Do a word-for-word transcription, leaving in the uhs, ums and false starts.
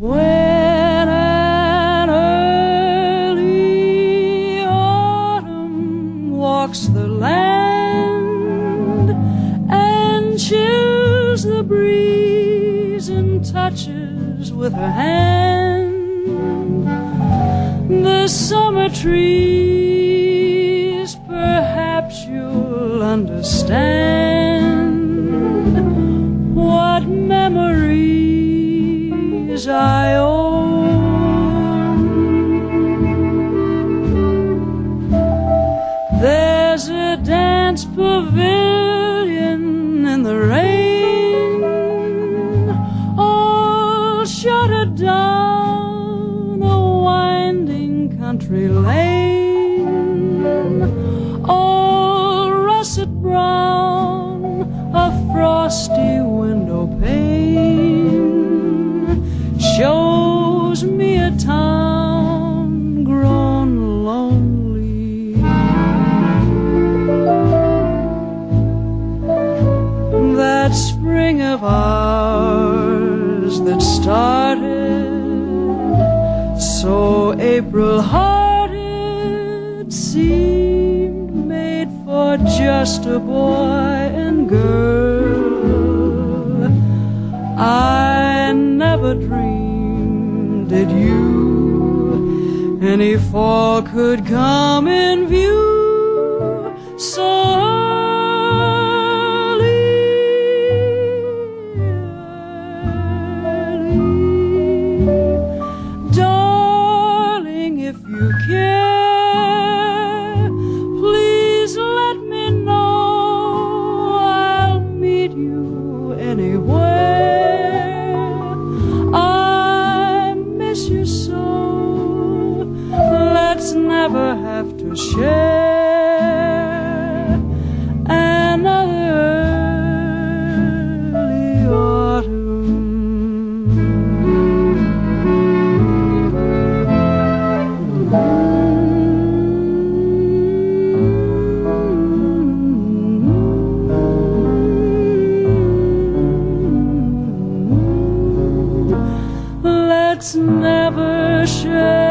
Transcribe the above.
when an early autumn walks the land and chills the breeze and touches with her hand the summer trees, perhaps you'll understand what memories I own. There's a dance pavilion in the rain, all shuttered down a winding country lane, all russet brown, a frosty window pane shows me a town grown lonely. That spring of ours that started so April-hearted seemed made for just a boy and girl. I never dreamed that you, any fall could come in view so early. Darling, if you care, please let me know. I'll meet you anywhere. I miss you so. Let's never have to share another early autumn. Let's never share